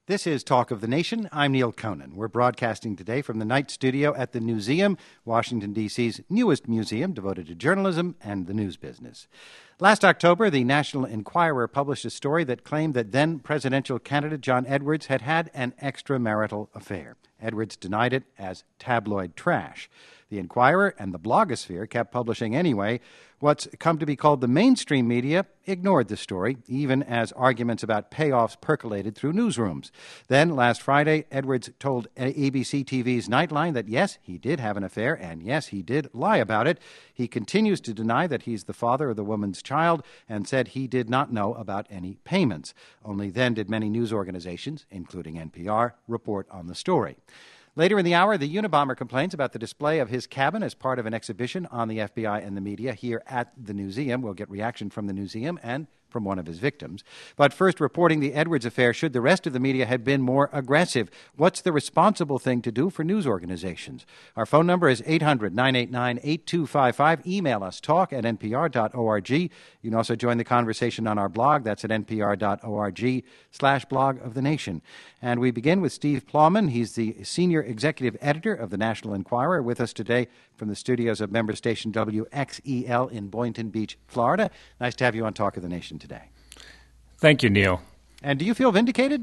This is Talk of the Nation. I'm Neil Conan. We're broadcasting today from the Night Studio at the Newseum, Washington, D.C.'s newest museum devoted to journalism and the news business. Last October, the National Enquirer published a story that claimed that then-presidential candidate John Edwards had had an extramarital affair. Edwards denied it as tabloid trash. The Enquirer and the blogosphere kept publishing anyway. What's come to be called the mainstream media ignored the story, even as arguments about payoffs percolated through newsrooms. Then, last Friday, Edwards told ABC TV's Nightline that yes, he did have an affair, and yes, he did lie about it. He continues to deny that he's the father of the woman's child and said he did not know about any payments. Only then did many news organizations, including NPR, report on the story. Later in the hour, the Unabomber complains about the display of his cabin as part of an exhibition on the FBI and the media here at the Newseum. We'll get reaction from the Newseum and from one of his victims. But first, reporting the Edwards affair, should the rest of the media have been more aggressive? What's the responsible thing to do for news organizations? Our phone number is 800-989-8255. Email us, talk@npr.org. You can also join the conversation on our blog. That's at npr.org/blog of the nation. And we begin with Steve Plowman. He's the senior executive editor of the National Enquirer, with us today from the studios of member station WXEL in Boynton Beach, Florida. Nice to have you on Talk of the Nation today. Thank you, Neil. And do you feel vindicated?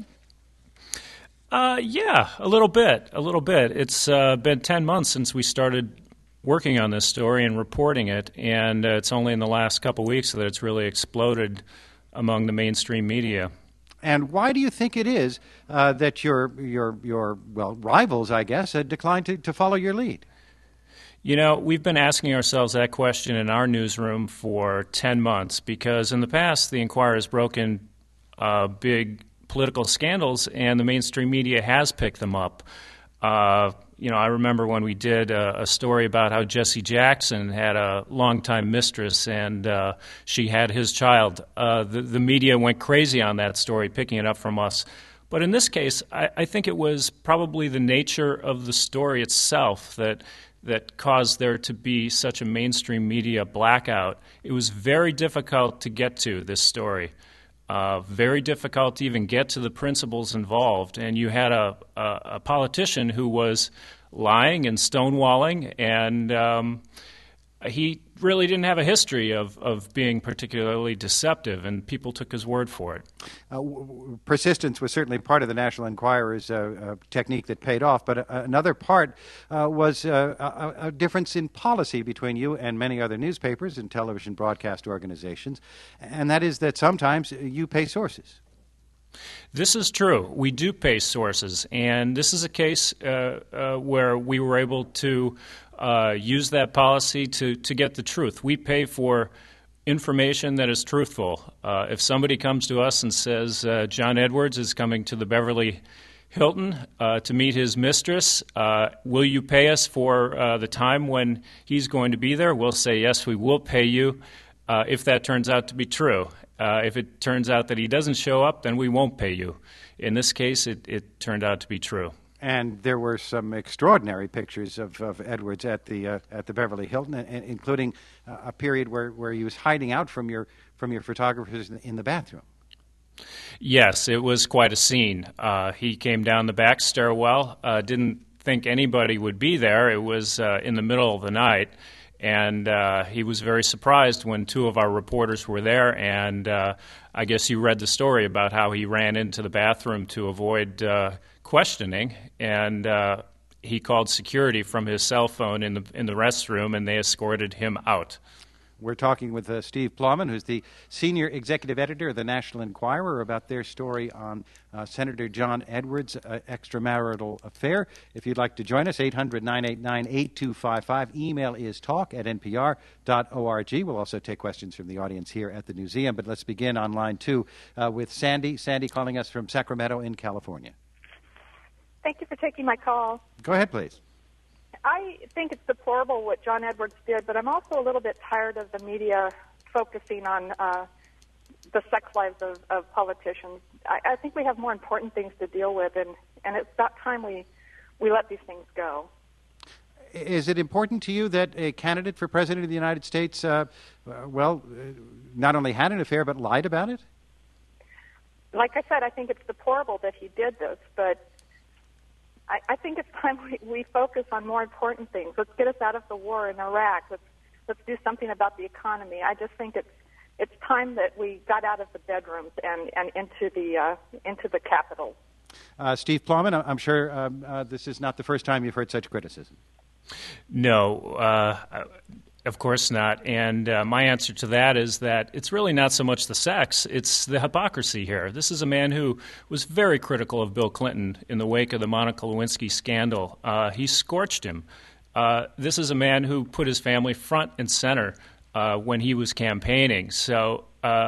Yeah, a little bit. It's been 10 months since we started working on this story and reporting it, and it's only in the last couple weeks that it's really exploded among the mainstream media. And why do you think it is that your rivals, I guess, declined to follow your lead? You know, we've been asking ourselves that question in our newsroom for 10 months because in the past the Enquirer has broken big political scandals and the mainstream media has picked them up. I remember when we did a story about how Jesse Jackson had a longtime mistress and she had his child. The media went crazy on that story, picking it up from us. But in this case, I think it was probably the nature of the story itself that caused there to be such a mainstream media blackout. It was very difficult to get to this story, very difficult to even get to the principles involved. And you had a politician who was lying and stonewalling, and he really didn't have a history of being particularly deceptive, and people took his word for it. Persistence was certainly part of the National Enquirer's technique that paid off, but another part was a difference in policy between you and many other newspapers and television broadcast organizations, and that is that sometimes you pay sources. This is true. We do pay sources, and this is a case where we were able to use that policy to get the truth. We pay for information that is truthful. If somebody comes to us and says John Edwards is coming to the Beverly Hilton to meet his mistress, will you pay us for the time when he's going to be there? We'll say, yes, we will pay you if that turns out to be true. If it turns out that he doesn't show up, then we won't pay you. In this case, it turned out to be true. And there were some extraordinary pictures of Edwards at the Beverly Hilton, including a period where he was hiding out from your photographers in the bathroom. Yes, it was quite a scene. He came down the back stairwell, didn't think anybody would be there. It was in the middle of the night, and he was very surprised when two of our reporters were there, and I guess you read the story about how he ran into the bathroom to avoid questioning, and he called security from his cell phone in the restroom, and they escorted him out. We're talking with Steve Plowman, who's the senior executive editor of the National Enquirer, about their story on Senator John Edwards' extramarital affair. If you'd like to join us, 800-989-8255. Email is talk@npr.org. We'll also take questions from the audience here at the Newseum, but let's begin on line 2 with Sandy. Sandy calling us from Sacramento in California. Thank you for taking my call. Go ahead, please. I think it's deplorable what John Edwards did, but I'm also a little bit tired of the media focusing on the sex lives of politicians. I think we have more important things to deal with, and it's about time we let these things go. Is it important to you that a candidate for president of the United States, not only had an affair but lied about it? like I said, I think it's deplorable that he did this, but I think it's time we focus on more important things. Let's get us out of the war in Iraq. Let's do something about the economy. I just think it's time that we got out of the bedrooms and into the Capitol. Steve Plowman, I'm sure this is not the first time you've heard such criticism. No, of course not. And my answer to that is that it's really not so much the sex, it's the hypocrisy here. This is a man who was very critical of Bill Clinton in the wake of the Monica Lewinsky scandal. He scorched him. This is a man who put his family front and center when he was campaigning. So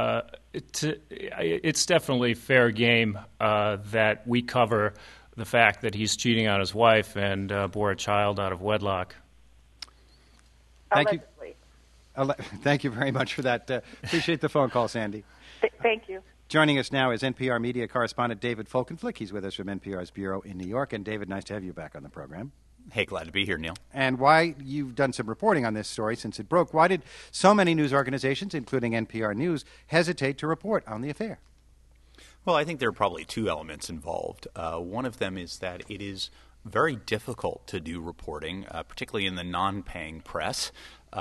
it's definitely fair game that we cover the fact that he's cheating on his wife and bore a child out of wedlock. Thank you. Thank you very much for that. Appreciate the phone call, Sandy. Thank you. Joining us now is NPR media correspondent David Folkenflik. He's with us from NPR's bureau in New York. And David, nice to have you back on the program. Hey, glad to be here, Neil. And why you've done some reporting on this story since it broke. Why did so many news organizations, including NPR News, hesitate to report on the affair? Well, I think there are probably two elements involved. One of them is that it is very difficult to do reporting, particularly in the non-paying press,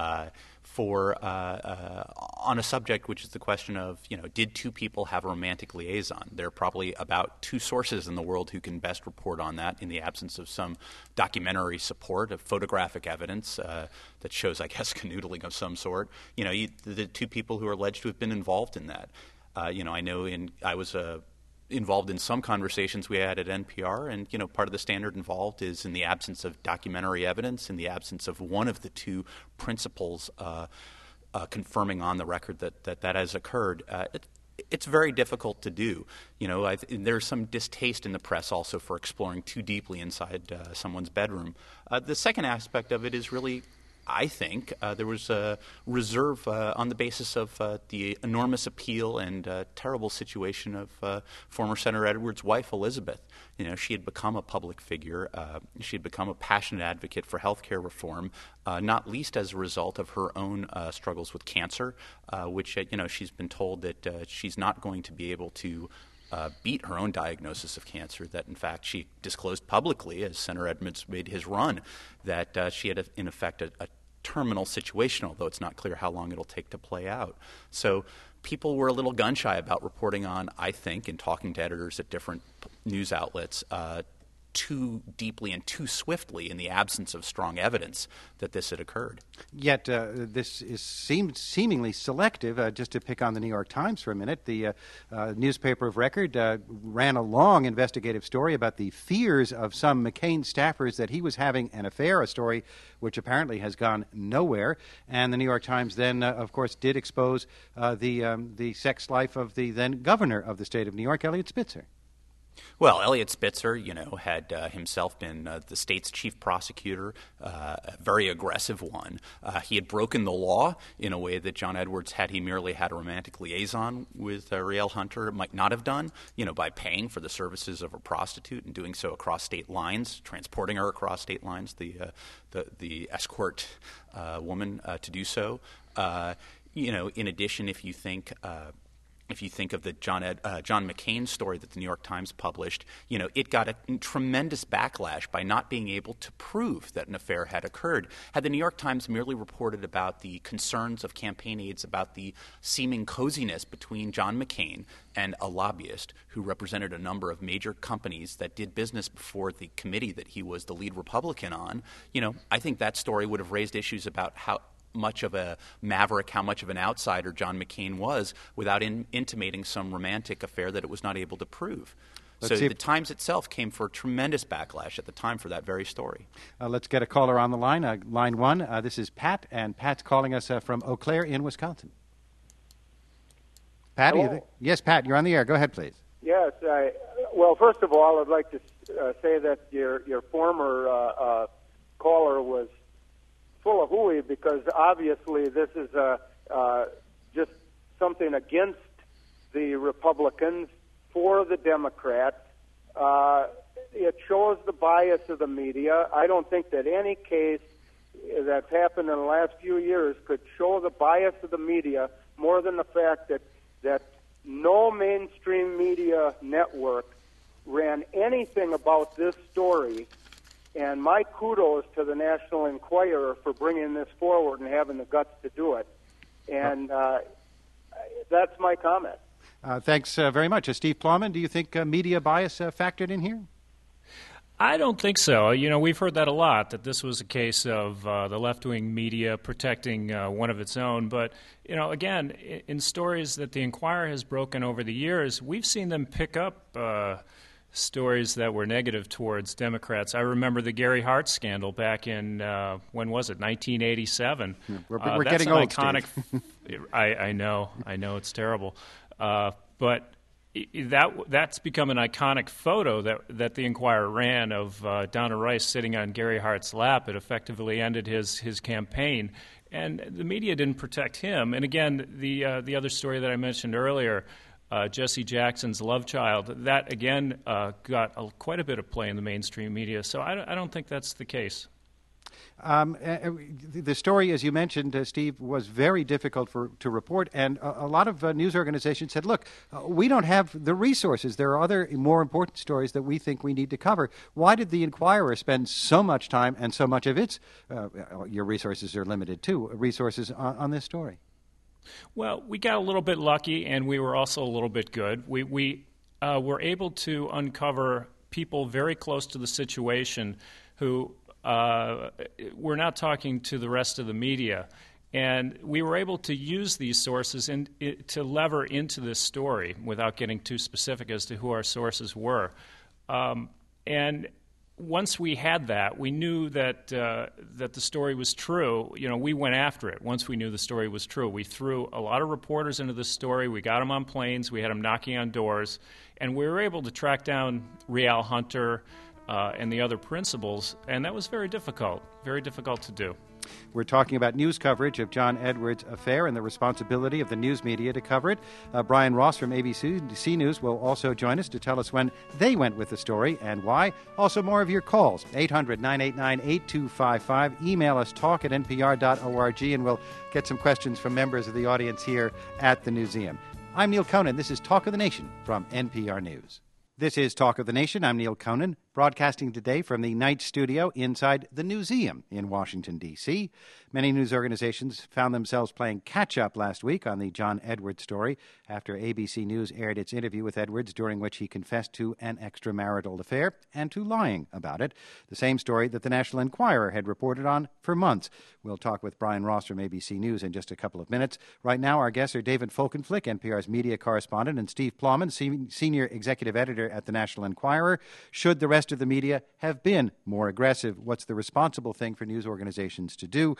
on a subject which is the question of, did two people have a romantic liaison? There are probably about two sources in the world who can best report on that in the absence of some documentary support, of photographic evidence that shows, I guess, canoodling of some sort. The two people who are alleged to have been involved in that. I know I was involved in some conversations we had at NPR, and part of the standard involved is in the absence of documentary evidence, in the absence of one of the two principals confirming on the record that has occurred. It's very difficult to do. There's some distaste in the press also for exploring too deeply inside someone's bedroom. The second aspect of it is really, I think, there was a reserve on the basis of the enormous appeal and terrible situation of former Senator Edwards' wife, Elizabeth. She had become a public figure. She had become a passionate advocate for health care reform, not least as a result of her own struggles with cancer, which, she's been told that she's not going to be able to beat her own diagnosis of cancer, that in fact she disclosed publicly as Senator Edwards made his run that she had in effect a terminal situation, although it's not clear how long it'll take to play out. So people were a little gun-shy about reporting on, I think, and talking to editors at different news outlets too deeply and too swiftly in the absence of strong evidence that this had occurred. Yet this seemed seemingly selective. Just to pick on the New York Times for a minute, the newspaper of record ran a long investigative story about the fears of some McCain staffers that he was having an affair, a story which apparently has gone nowhere. And the New York Times then, of course, did expose the sex life of the then governor of the state of New York, Eliot Spitzer. Well, Eliot Spitzer, had himself been the state's chief prosecutor, a very aggressive one. He had broken the law in a way that John Edwards, had he merely had a romantic liaison with Rielle Hunter, might not have done, by paying for the services of a prostitute and doing so across state lines, transporting her across state lines, the escort woman to do so. In addition, if you think of the John McCain story that the New York Times published, it got a tremendous backlash by not being able to prove that an affair had occurred. Had the New York Times merely reported about the concerns of campaign aides about the seeming coziness between John McCain and a lobbyist who represented a number of major companies that did business before the committee that he was the lead Republican on, I think that story would have raised issues about how much of a maverick, how much of an outsider John McCain was without intimating some romantic affair that it was not able to prove. So the Times itself came for a tremendous backlash at the time for that very story. Let's get a caller on the line. Line one, this is Pat, and Pat's calling us from Eau Claire in Wisconsin. Pat, are you there? Yes, Pat, you're on the air. Go ahead, please. Yes. Well, first of all, I'd like to say that your former caller was full of hooey, because obviously this is just something against the Republicans for the Democrats. It shows the bias of the media. I don't think that any case that's happened in the last few years could show the bias of the media more than the fact that no mainstream media network ran anything about this story. And my kudos to the National Enquirer for bringing this forward and having the guts to do it. And that's my comment. Thanks very much. Steve Plowman, do you think media bias factored in here? I don't think so. We've heard that a lot, that this was a case of the left-wing media protecting one of its own. But, again, in stories that the Enquirer has broken over the years, we've seen them pick up stories that were negative towards Democrats. I remember the Gary Hart scandal back in, when was it, 1987. We're getting old, iconic. I know, it's terrible. But that's become an iconic photo that the Enquirer ran of Donna Rice sitting on Gary Hart's lap. It effectively ended his campaign, and the media didn't protect him. And again, the other story that I mentioned earlier, Jesse Jackson's love child, that again got quite a bit of play in the mainstream media. So I don't think that's the case. The story, as you mentioned, Steve, was very difficult to report, and a lot of news organizations said, look, we don't have the resources. There are other more important stories that we think we need to cover. Why did the Enquirer spend so much time and so much of its, your resources are limited too, resources on this story? Well, we got a little bit lucky, and we were also a little bit good. We were able to uncover people very close to the situation who we're not talking to the rest of the media. And we were able to use these sources to lever into this story without getting too specific as to who our sources were. And once we had that, we knew that the story was true. We went after it. Once we knew the story was true, we threw a lot of reporters into this story. We got them on planes. We had them knocking on doors. And we were able to track down Rial Hunter and the other principals, and that was very difficult to do. We're talking about news coverage of John Edwards' affair and the responsibility of the news media to cover it. Brian Ross from ABC News will also join us to tell us when they went with the story and why. Also, more of your calls, 800-989-8255. Email us, talk@npr.org, and we'll get some questions from members of the audience here at the Newseum. I'm Neil Conan. This is Talk of the Nation from NPR News. This is Talk of the Nation. I'm Neil Conan, broadcasting today from the Night Studio inside the Newseum in Washington, D.C. Many news organizations found themselves playing catch-up last week on the John Edwards story after ABC News aired its interview with Edwards, during which he confessed to an extramarital affair and to lying about it, the same story that the National Enquirer had reported on for months. We'll talk with Brian Ross from ABC News in just a couple of minutes. Right now, our guests are David Folkenflik, NPR's media correspondent, and Steve Plowman, senior executive editor at the National Enquirer. Should the rest of the media have been more aggressive? What's the responsible thing for news organizations to do?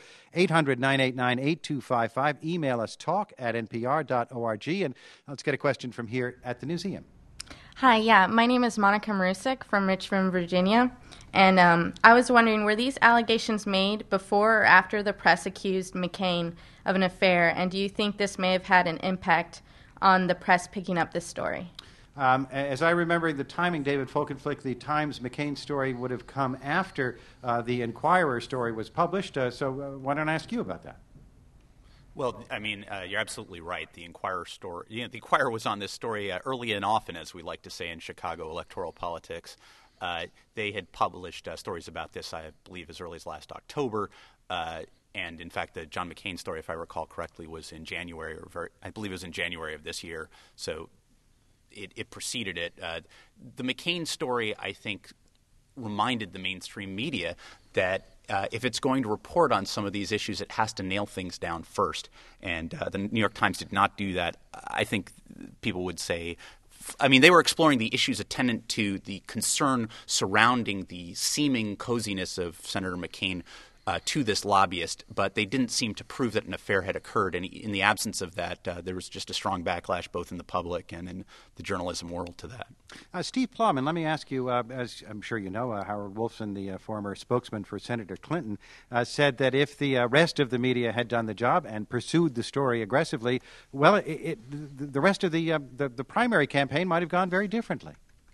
800-989-8255. Email us, talk@npr.org. And let's get a question from here at the Newseum. Hi, my name is Monica Marusik from Richmond, Virginia. And I was wondering, were these allegations made before or after the press accused McCain of an affair? And do you think this may have had an impact on the press picking up this story? As I remember the timing, David Folkenflik, the Times-McCain story would have come after the Enquirer story was published. So why don't I ask you about that? Well, I mean, you're absolutely right. The Enquirer story, the Enquirer was on this story early and often, as we like to say in Chicago electoral politics. They had published stories about this, I believe, as early as last October. And in fact, the John McCain story, if I recall correctly, was in January, I believe it was in January of this year. So it preceded it. The McCain story, I think, reminded the mainstream media that if it's going to report on some of these issues, it has to nail things down first. And the New York Times did not do that. I think people would say, they were exploring the issues attendant to the concern surrounding the seeming coziness of Senator McCain to this lobbyist, but they didn't seem to prove that an affair had occurred. And in the absence of that, there was just a strong backlash both in the public and in the journalism world to that. Steve Plowman, let me ask you, as I'm sure you know, Howard Wolfson, the former spokesman for Senator Clinton, said that if the rest of the media had done the job and pursued the story aggressively, well, the rest of the primary campaign might have gone very differently.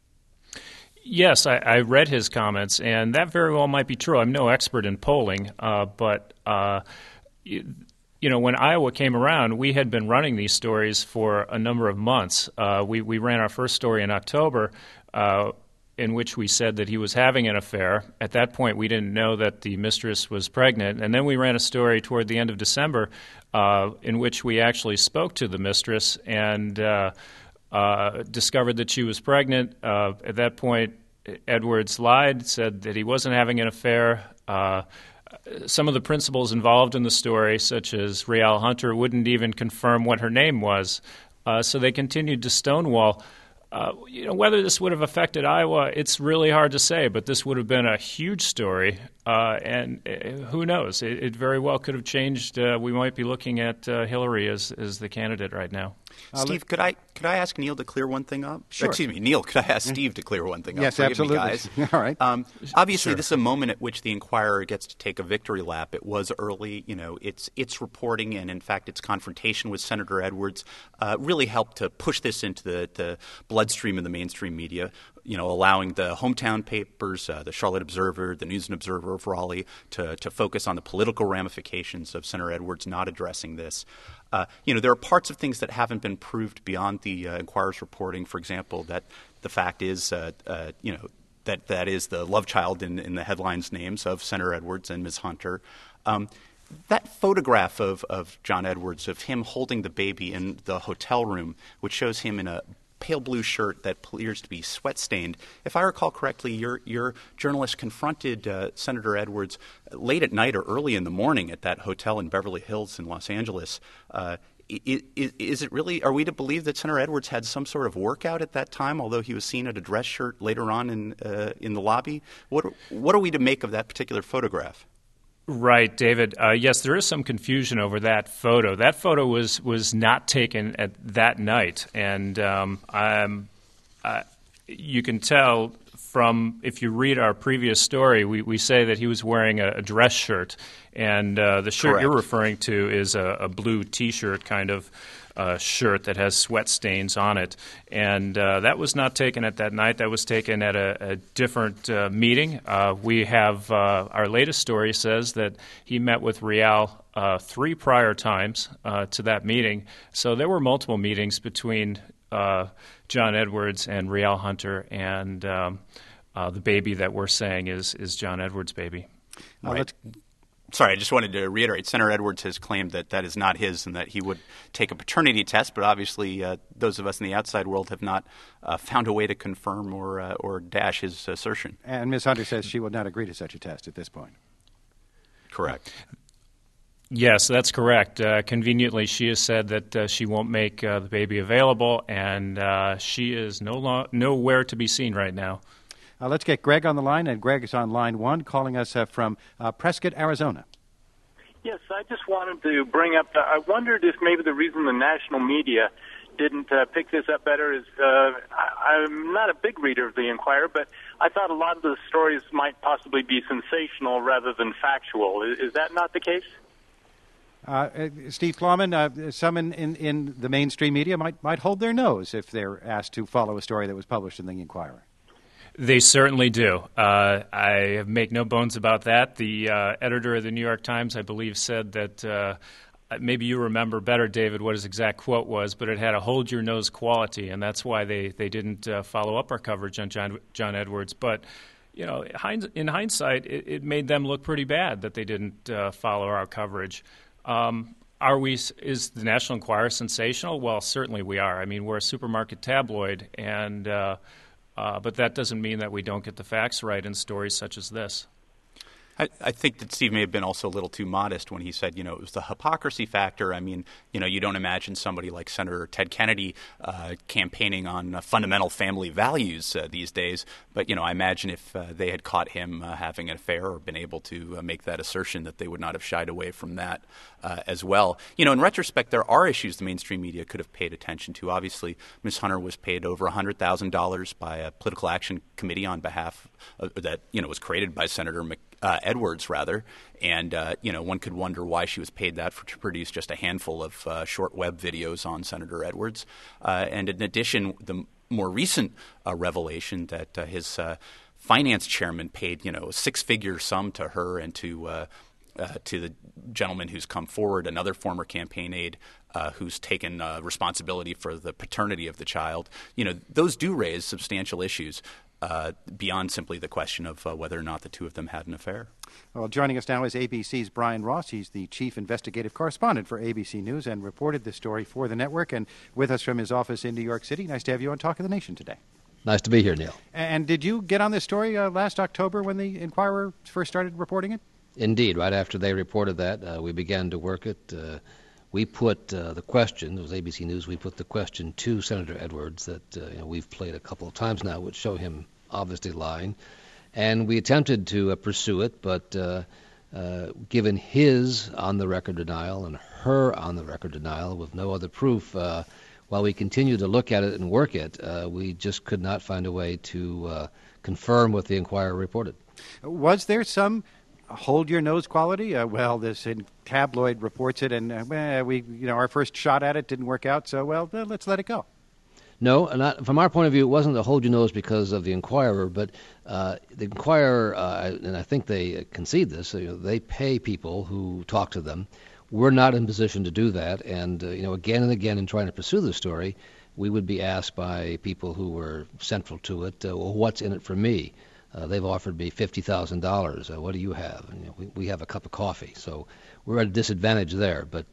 Yes, I read his comments, and that very well might be true. I'm no expert in polling, but when Iowa came around, we had been running these stories for a number of months. We ran our first story in October, in which we said that he was having an affair. At that point, we didn't know that the mistress was pregnant. And then we ran a story toward the end of December in which we actually spoke to the mistress and discovered that she was pregnant. At that point, Edwards lied, said that he wasn't having an affair. Some of the principals involved in the story, such as Rial Hunter, wouldn't even confirm what her name was. So they continued to stonewall. Whether this would have affected Iowa, it's really hard to say, but this would have been a huge story, and who knows? It very well could have changed. We might be looking at Hillary as the candidate right now. Steve, could I ask Neil to clear one thing up? Sure. Excuse me, Neil, could I ask Steve to clear one thing up? Yes, Forgive absolutely. me, guys. All right. Obviously, Sure. This is a moment at which the Inquirer gets to take a victory lap. It was early. Its reporting and, in fact, its confrontation with Senator Edwards really helped to push this into the bloodstream of the mainstream media, allowing the hometown papers, the Charlotte Observer, the News and Observer of Raleigh, to focus on the political ramifications of Senator Edwards not addressing this. There are parts of things that haven't been proved beyond the Inquirer's reporting. For example, that the fact is, that is the love child in the headlines names of Senator Edwards and Ms. Hunter. That photograph of John Edwards, of him holding the baby in the hotel room, which shows him in a pale blue shirt that appears to be sweat-stained. If I recall correctly, your journalist confronted Senator Edwards late at night or early in the morning at that hotel in Beverly Hills in Los Angeles. Is it really? Are we to believe that Senator Edwards had some sort of workout at that time, although he was seen at a dress shirt later on in the lobby? What are we to make of that particular photograph? Right, David. Yes, there is some confusion over that photo. That photo was not taken at that night, and you can tell from, if you read our previous story, we say that he was wearing a dress shirt, and the shirt Correct. You're referring to is a blue T-shirt kind of shirt that has sweat stains on it. And that was not taken at that night. That was taken at a different meeting. We have our latest story says that he met with Rial 3 prior times to that meeting. So there were multiple meetings between John Edwards and Rial Hunter, and the baby that we're saying is John Edwards' baby. Right. Sorry, I just wanted to reiterate. Senator Edwards has claimed that is not his and that he would take a paternity test, but obviously those of us in the outside world have not found a way to confirm or dash his assertion. And Ms. Hunter says she will not agree to such a test at this point. Correct. Yes, that's correct. Conveniently, she has said that she won't make the baby available, and she is nowhere to be seen right now. Let's get Greg on the line, and Greg is on line 1, calling us from Prescott, Arizona. Yes, I just wanted to bring up, I wondered if maybe the reason the national media didn't pick this up better is I'm not a big reader of the Inquirer, but I thought a lot of the stories might possibly be sensational rather than factual. Is that not the case? Steve Plowman, some in the mainstream media might hold their nose if they're asked to follow a story that was published in the Inquirer. They certainly do. I make no bones about that. The editor of the New York Times, I believe, said that maybe you remember better, David, what his exact quote was, but it had a hold-your-nose quality, and that's why they didn't follow up our coverage on John Edwards. But in hindsight, it made them look pretty bad that they didn't follow our coverage. Is the National Enquirer sensational? Well, certainly we are. I mean, we're a supermarket tabloid, and but that doesn't mean that we don't get the facts right in stories such as this. I think that Steve may have been also a little too modest when he said, it was the hypocrisy factor. I mean, you don't imagine somebody like Senator Ted Kennedy campaigning on fundamental family values these days. But, I imagine if they had caught him having an affair or been able to make that assertion, that they would not have shied away from that as well. In retrospect, there are issues the mainstream media could have paid attention to. Obviously, Ms. Hunter was paid over $100,000 by a political action committee on behalf that, was created by Senator Edwards, rather, and one could wonder why she was paid that to produce just a handful of short web videos on Senator Edwards. And in addition, the more recent revelation that his finance chairman paid, a 6-figure sum to her and to to the gentleman who's come forward, another former campaign aide who's taken responsibility for the paternity of the child. Those do raise substantial issues beyond simply the question of whether or not the two of them had an affair. Well, joining us now is ABC's Brian Ross. He's the chief investigative correspondent for ABC News and reported this story for the network, and with us from his office in New York City. Nice to have you on Talk of the Nation today. Nice to be here, Neil. And did you get on this story last October when the Inquirer first started reporting it? Indeed. Right after they reported that, we began to work it. We put the question, it was ABC News, we put the question to Senator Edwards that we've played a couple of times now, which show him obviously lying. And we attempted to pursue it, but given his on-the-record denial and her on-the-record denial with no other proof, while we continued to look at it and work it, we just could not find a way to confirm what the Inquirer reported. Was there some hold-your-nose quality? This tabloid reports it, and our first shot at it didn't work out, so, let's let it go. No, from our point of view, it wasn't a hold your nose because of the Inquirer, but the Inquirer, and I think they concede this, they pay people who talk to them. We're not in position to do that, and again and again in trying to pursue the story, we would be asked by people who were central to it, what's in it for me? They've offered me $50,000. What do you have? We have a cup of coffee, so we're at a disadvantage there. But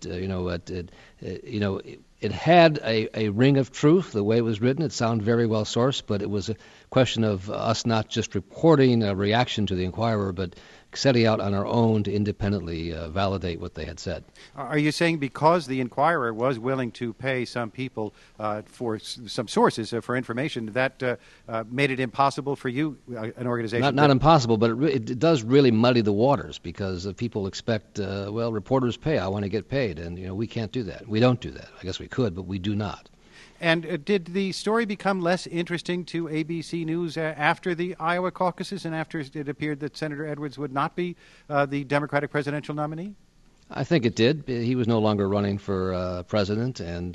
it had a ring of truth. The way it was written, it sounded very well sourced, but it was a question of us not just reporting a reaction to the Inquirer, but setting out on our own to independently validate what they had said. Are you saying because the Inquirer was willing to pay some people for some sources for information, that made it impossible for you, an organization? Not impossible, but it does really muddy the waters because people expect, reporters pay. I want to get paid, and we can't do that. We don't do that. I guess we could, but we do not. And did the story become less interesting to ABC News after the Iowa caucuses and after it appeared that Senator Edwards would not be the Democratic presidential nominee? I think it did. He was no longer running for president, and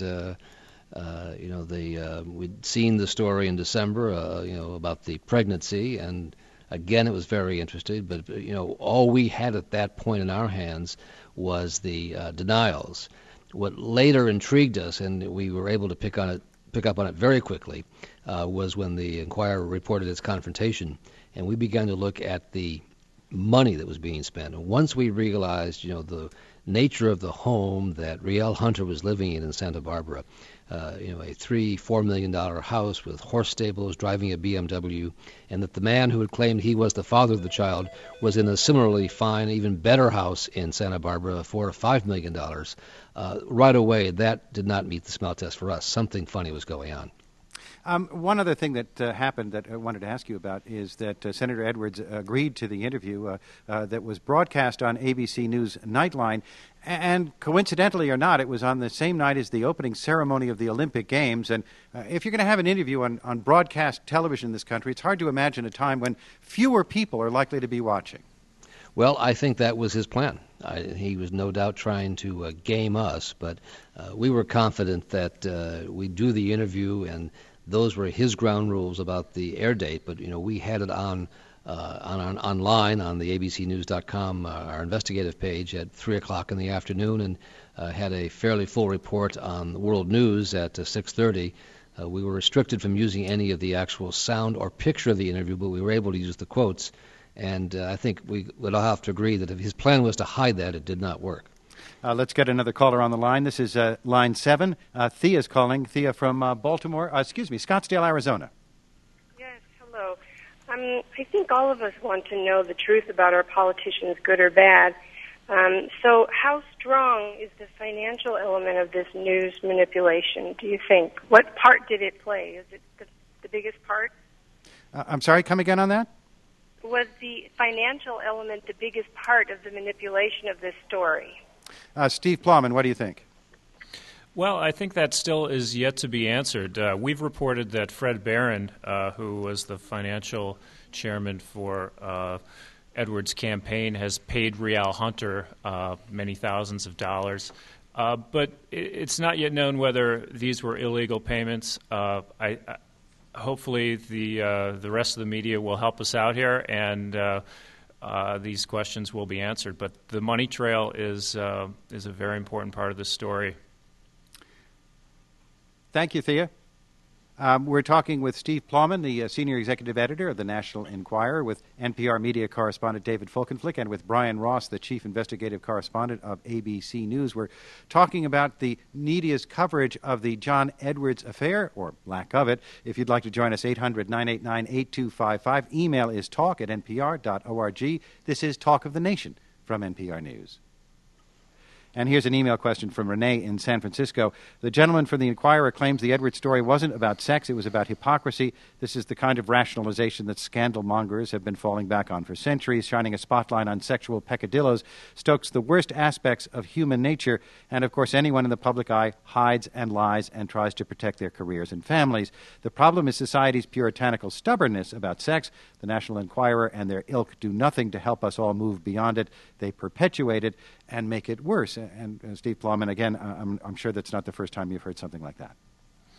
we'd seen the story in December, about the pregnancy, and again it was very interesting. But all we had at that point in our hands was the denials. What later intrigued us, and we were able to pick up on it very quickly, was when the Inquirer reported its confrontation, and we began to look at the money that was being spent. And once we realized, the nature of the home that Riel Hunter was living in Santa Barbara, a $3-4 million house with horse stables, driving a BMW, and that the man who had claimed he was the father of the child was in a similarly fine, even better house in Santa Barbara, $4 or $5 million. Right away, that did not meet the smell test for us. Something funny was going on. One other thing that happened that I wanted to ask you about is that Senator Edwards agreed to the interview that was broadcast on ABC News Nightline, and coincidentally or not, it was on the same night as the opening ceremony of the Olympic Games. And if you're going to have an interview on broadcast television in this country, it's hard to imagine a time when fewer people are likely to be watching. Well, I think that was his plan. He was no doubt trying to game us, but we were confident that we'd do the interview, and those were his ground rules about the air date. But we had it online on the abcnews.com, our investigative page, at 3:00 in the afternoon, and had a fairly full report on the World News at 6:30. We were restricted from using any of the actual sound or picture of the interview, but we were able to use the quotes. And I think we would all have to agree that if his plan was to hide that, it did not work. Let's get another caller on the line. This is line 7. Thea's calling. Thea from Scottsdale, Arizona. Yes, hello. I think all of us want to know the truth about our politicians, good or bad. So how strong is the financial element of this news manipulation, do you think? What part did it play? Is it the biggest part? I'm sorry, come again on that? Was the financial element the biggest part of the manipulation of this story? Steve Plowman, what do you think? Well, I think that still is yet to be answered. We've reported that Fred Barron, who was the financial chairman for Edwards' campaign, has paid Riel Hunter many thousands of dollars. But it's not yet known whether these were illegal payments. Hopefully the rest of the media will help us out here, and these questions will be answered. But the money trail is a very important part of this story. Thank you, Thea. We're talking with Steve Plowman, the senior executive editor of the National Enquirer, with NPR media correspondent David Folkenflik, and with Brian Ross, the chief investigative correspondent of ABC News. We're talking about the media's coverage of the John Edwards affair, or lack of it. If you'd like to join us, 800-989-8255. Email is talk@npr.org. This is Talk of the Nation from NPR News. And here's an email question from Renee in San Francisco. The gentleman from the Enquirer claims the Edwards story wasn't about sex, it was about hypocrisy. This is the kind of rationalization that scandal mongers have been falling back on for centuries. Shining a spotlight on sexual peccadillos stokes the worst aspects of human nature. And, of course, anyone in the public eye hides and lies and tries to protect their careers and families. The problem is society's puritanical stubbornness about sex. The National Enquirer and their ilk do nothing to help us all move beyond it. They perpetuate it and make it worse. And Steve Plowman, again, I'm sure that's not the first time you've heard something like that.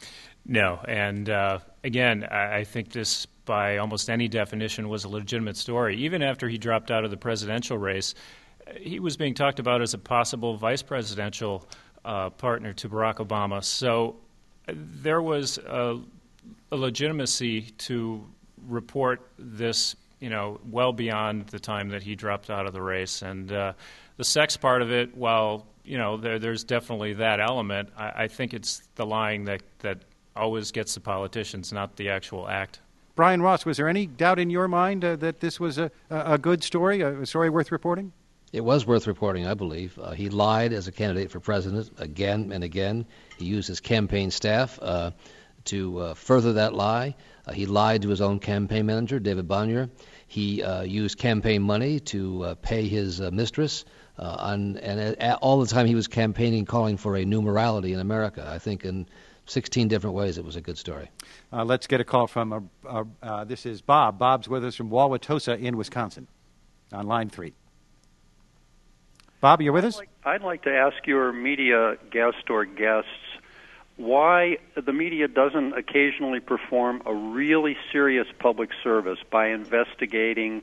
No, and again, I think this, by almost any definition, was a legitimate story. Even after he dropped out of the presidential race, he was being talked about as a possible vice presidential partner to Barack Obama. So there was a legitimacy to report this, well beyond the time that he dropped out of the race. And the sex part of it, while there's definitely that element, I think it's the lying that always gets the politicians, not the actual act. Brian Ross, was there any doubt in your mind that this was a good story, a story worth reporting? It was worth reporting, I believe. He lied as a candidate for president again and again. He used his campaign staff to further that lie. He lied to his own campaign manager, David Bonnier. He used campaign money to pay his mistress, and all the time he was campaigning, calling for a new morality in America. I think in 16 different ways it was a good story. Let's get a call from, this is Bob. Bob's with us from Wauwatosa in Wisconsin, on line 3. Bob, you're with us? I'd like to ask your media guest or guests why the media doesn't occasionally perform a really serious public service by investigating,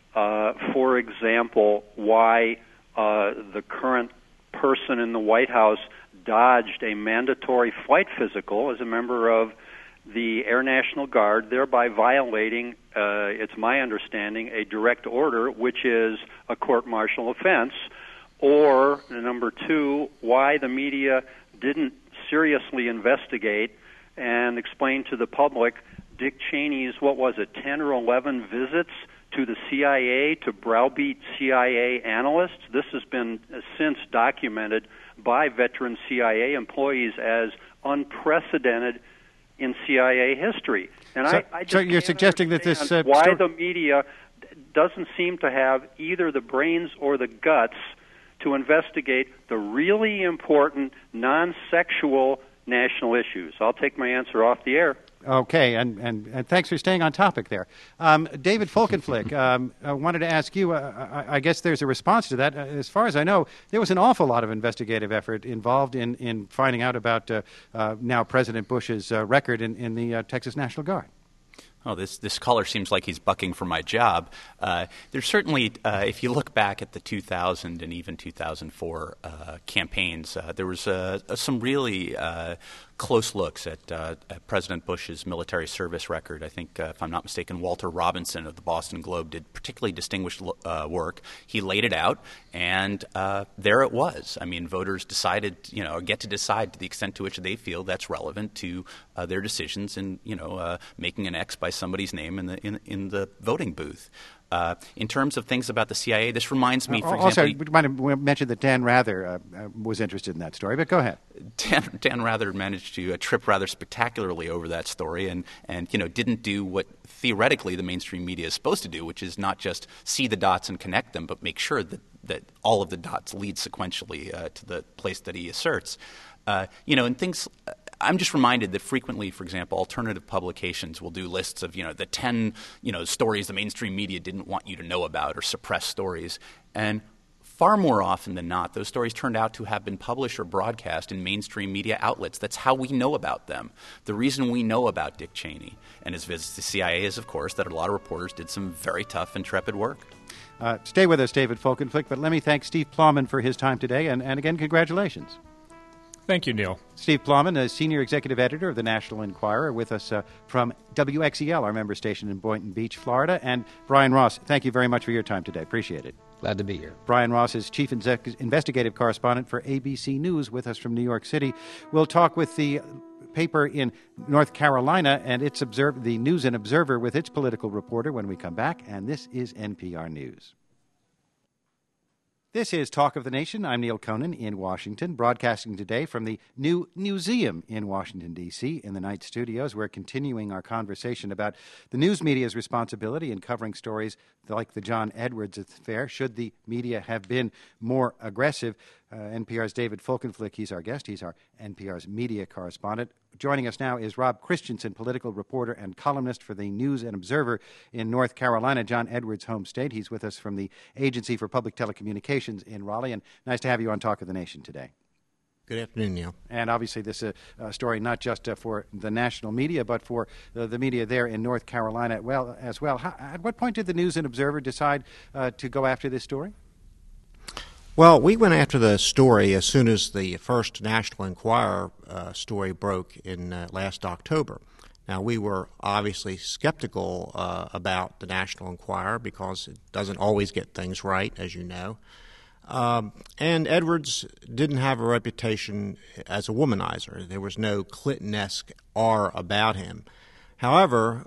for example, why the current person in the White House dodged a mandatory flight physical as a member of the Air National Guard, thereby violating, it's my understanding, a direct order, which is a court-martial offense. Or, number 2, why the media didn't seriously investigate and explain to the public Dick Cheney's, 10 or 11 visits to the CIA to browbeat CIA analysts. This has been since documented by veteran CIA employees as unprecedented in CIA history. And so, I just so you're suggesting that this why the media doesn't seem to have either the brains or the guts to investigate the really important non-sexual national issues. I'll take my answer off the air. Okay, and thanks for staying on topic there. David Folkenflik, I wanted to ask you, I guess there's a response to that. As far as I know, there was an awful lot of investigative effort involved in finding out about now President Bush's record in the Texas National Guard. Oh, this caller seems like he's bucking for my job. There's certainly, if you look back at the 2000 and even 2004 campaigns, there was some really close looks at President Bush's military service record. I think, if I'm not mistaken, Walter Robinson of the Boston Globe did particularly distinguished work. He laid it out, and there it was. I mean, voters decided, get to decide to the extent to which they feel that's relevant to their decisions in, making an X by somebody's name in the voting booth. In terms of things about the CIA, this reminds me, for example... Also, we might have mentioned that Dan Rather was interested in that story, but go ahead. Dan Rather managed to trip rather spectacularly over that story and didn't do what theoretically the mainstream media is supposed to do, which is not just see the dots and connect them, but make sure that all of the dots lead sequentially to the place that he asserts. And things... I'm just reminded that frequently, for example, alternative publications will do lists of, the 10, stories the mainstream media didn't want you to know about or suppressed stories. And far more often than not, those stories turned out to have been published or broadcast in mainstream media outlets. That's how we know about them. The reason we know about Dick Cheney and his visits to CIA is, of course, that a lot of reporters did some very tough, intrepid work. Stay with us, David Folkenflik, but let me thank Steve Plowman for his time today, and again, congratulations. Thank you, Neil. Steve Plowman, a senior executive editor of the National Enquirer, with us from WXEL, our member station in Boynton Beach, Florida. And Brian Ross, thank you very much for your time today. Appreciate it. Glad to be here. Brian Ross is chief investigative correspondent for ABC News, with us from New York City. We'll talk with the paper in North Carolina and the News and Observer with its political reporter when we come back. And this is NPR News. This is Talk of the Nation. I'm Neil Conan in Washington, broadcasting today from the new Newseum in Washington, D.C. in the Night Studios. We're continuing our conversation about the news media's responsibility in covering stories like the John Edwards affair. Should the media have been more aggressive? NPR's David Folkenflik, he's our guest. He's our NPR's media correspondent. Joining us now is Rob Christensen, political reporter and columnist for the News and Observer in North Carolina, John Edwards' home state. He's with us from the Agency for Public Telecommunications in Raleigh, and nice to have you on Talk of the Nation today. Good afternoon, Neil. And obviously this is a story not just for the national media, but for the media there in North Carolina as well. At what point did the News and Observer decide to go after this story? Well, we went after the story as soon as the first National Enquirer story broke in last October. Now, we were obviously skeptical about the National Enquirer because it doesn't always get things right, as you know. And Edwards didn't have a reputation as a womanizer. There was no Clinton-esque air about him. However,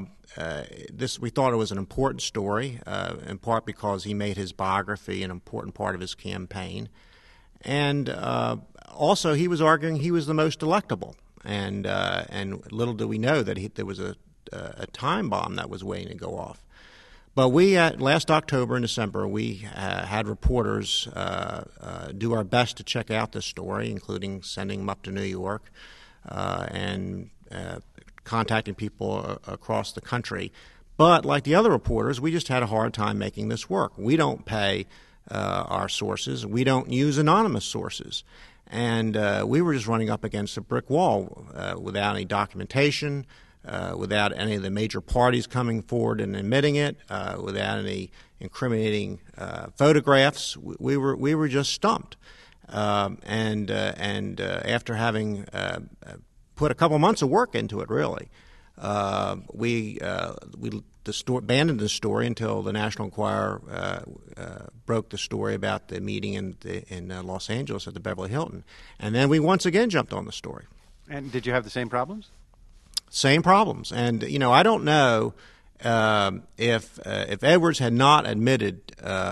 we thought it was an important story, in part because he made his biography an important part of his campaign. And also he was arguing he was the most electable. And little do we know that there was a time bomb that was waiting to go off. But last October and December, we had reporters do our best to check out this story, including sending them up to New York and contacting people across the country. But like the other reporters, we just had a hard time making this work. We don't pay our sources. We don't use anonymous sources. And we were just running up against a brick wall without any documentation, without any of the major parties coming forward and admitting it, without any incriminating photographs. We were just stumped. And after having put a couple months of work into it, really, we abandoned the story until the National Enquirer broke the story about the meeting in Los Angeles at the Beverly Hilton, and then we once again jumped on the story. And did you have the same problems? Same problems, and I don't know if Edwards had not admitted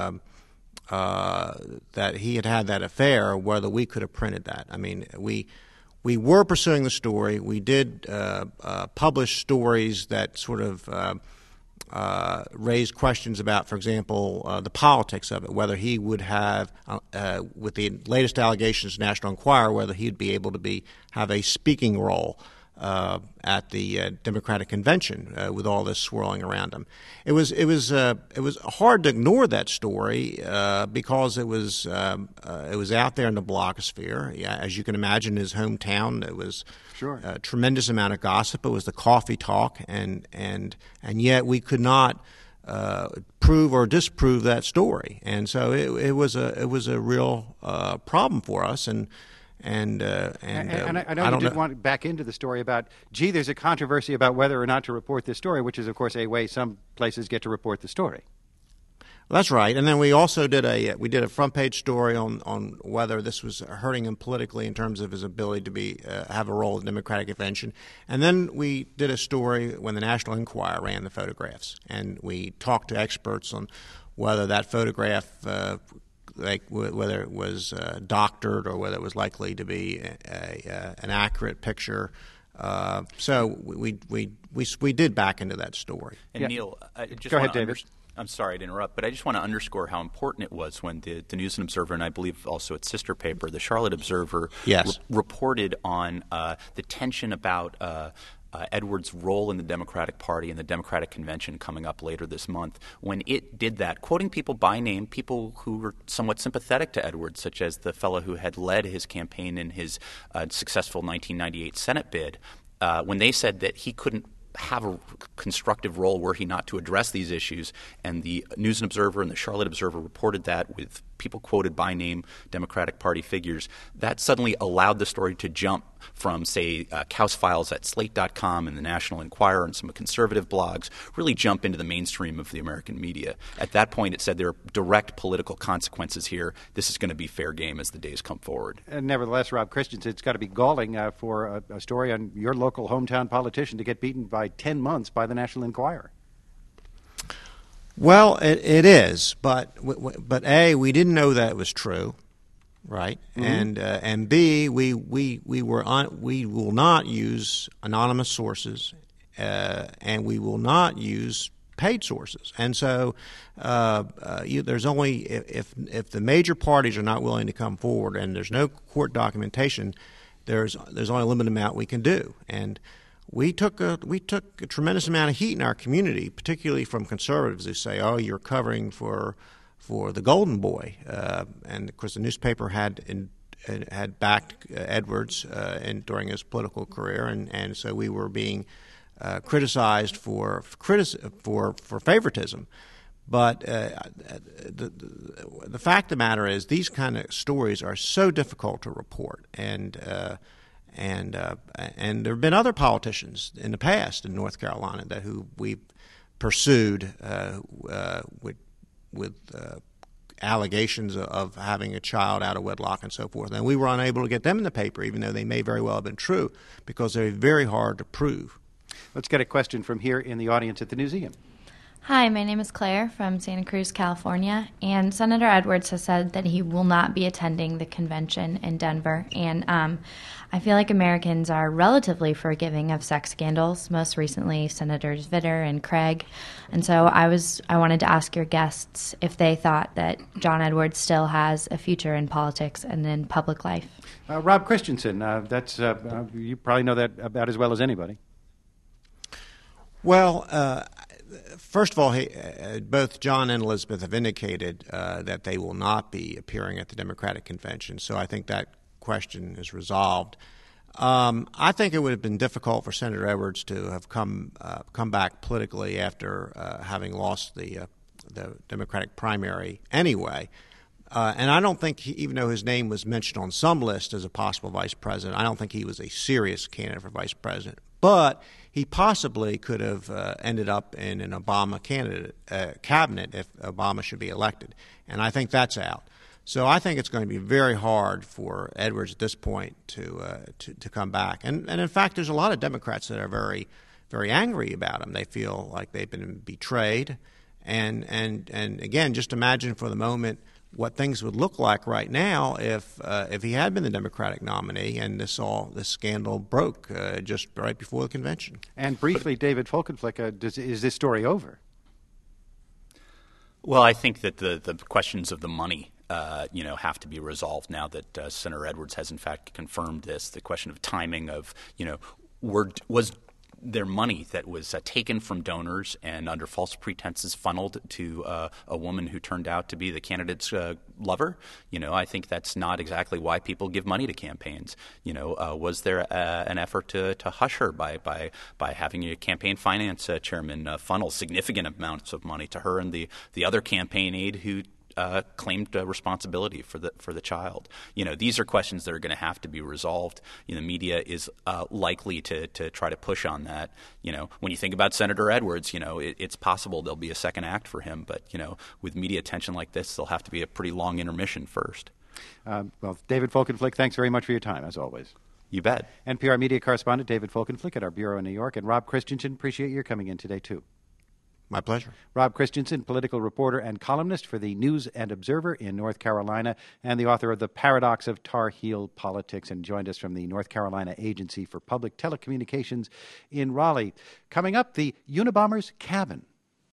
that he had that affair, whether we could have printed that. I mean, we were pursuing the story. We did publish stories that sort of raised questions about, for example, the politics of it, whether he would have, with the latest allegations, National Enquirer, whether he'd be able to have a speaking role at the Democratic Convention with all this swirling around him. It was hard to ignore that story because it was out there in the blogosphere. Yeah, as you can imagine, his hometown, it was a tremendous amount of gossip. It was the coffee talk, and yet we could not prove or disprove that story. And so it was a real problem for us. And I know you did want back into the story about, there's a controversy about whether or not to report this story, which is, of course, a way some places get to report the story. Well, that's right. And then we also did a front page story on whether this was hurting him politically in terms of his ability to have a role in the Democratic Convention. And then we did a story when the National Enquirer ran the photographs, and we talked to experts on whether that photograph whether it was doctored or whether it was likely to be an accurate picture. So we did back into that story. And Neil, I just go ahead, David. I'm sorry to interrupt, but I just want to underscore how important it was when the News and Observer, and I believe also its sister paper, the Charlotte Observer, reported on the tension about Edwards' role in the Democratic Party and the Democratic Convention coming up later this month. When it did that, quoting people by name, people who were somewhat sympathetic to Edwards, such as the fellow who had led his campaign in his successful 1998 Senate bid, when they said that he couldn't have a constructive role were he not to address these issues, and the News and Observer and the Charlotte Observer reported that with people quoted by name Democratic Party figures, that suddenly allowed the story to jump from, say, Kaus Files at Slate.com and the National Enquirer and some conservative blogs, really jump into the mainstream of the American media. At that point, it said there are direct political consequences here. This is going to be fair game as the days come forward. And nevertheless, Rob Christensen, it's got to be galling for a story on your local hometown politician to get beaten by 10 months by the National Enquirer. Well, it is, but A, we didn't know that was true, right? Mm-hmm. And B, we will not use anonymous sources, and we will not use paid sources. And so there's only if the major parties are not willing to come forward and there's no court documentation, there's only a limited amount we can do. And we took a tremendous amount of heat in our community, particularly from conservatives who say, "Oh, you're covering for the Golden Boy," and of course the newspaper had backed Edwards during his political career, and so we were being criticized for favoritism. But the fact of the matter is, these kind of stories are so difficult to report, and there have been other politicians in the past in North Carolina who we've pursued with allegations of having a child out of wedlock and so forth, and we were unable to get them in the paper, even though they may very well have been true, because they're very hard to prove. Let's get a question from here in the audience at the museum. Hi, my name is Claire from Santa Cruz, California, and Senator Edwards has said that he will not be attending the convention in Denver, and I feel like Americans are relatively forgiving of sex scandals, most recently Senators Vitter and Craig, and so I wanted to ask your guests if they thought that John Edwards still has a future in politics and in public life. Rob Christensen, that's you probably know that about as well as anybody. Well, first of all, both John and Elizabeth have indicated that they will not be appearing at the Democratic Convention, so I think that question is resolved. I think it would have been difficult for Senator Edwards to have come back politically after having lost the Democratic primary anyway. And I don't think, even though his name was mentioned on some list as a possible vice president, I don't think he was a serious candidate for vice president. But he possibly could have ended up in an Obama cabinet if Obama should be elected. And I think that's out. So I think it's going to be very hard for Edwards at this point to come back. And in fact, there's a lot of Democrats that are very, very angry about him. They feel like they've been betrayed. And again, just imagine for the moment what things would look like right now if he had been the Democratic nominee and this scandal broke just right before the convention. And briefly, David Folkenflik, is this story over? Well, I think that the questions of the money have to be resolved now that Senator Edwards has in fact confirmed this. The question of timing of was their money that was taken from donors and under false pretenses funneled to a woman who turned out to be the candidate's lover. I think that's not exactly why people give money to campaigns. Was there an effort to hush her by having a campaign finance chairman funnel significant amounts of money to her and the other campaign aide who claimed responsibility for the child? These are questions that are going to have to be resolved. The media is likely to try to push on that. When you think about Senator Edwards, it's possible there'll be a second act for him, but with media attention like this, there'll have to be a pretty long intermission first. Well, David Folkenflik, thanks very much for your time, as always. You bet. NPR media correspondent David Folkenflik at our bureau in New York, and Rob Christensen, appreciate your coming in today, too. My pleasure. Rob Christensen, political reporter and columnist for the News and Observer in North Carolina and the author of The Paradox of Tar Heel Politics, and joined us from the North Carolina Agency for Public Telecommunications in Raleigh. Coming up, the Unabomber's cabin.